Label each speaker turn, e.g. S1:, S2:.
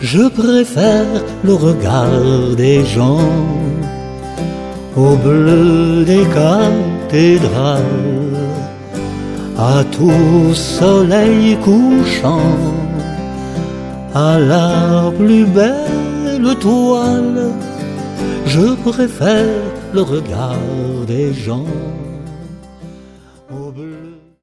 S1: Je préfère le regard des gens au bleu des cathédrales, à tout soleil couchant, à la plus belle toile. Je préfère le regard des gens.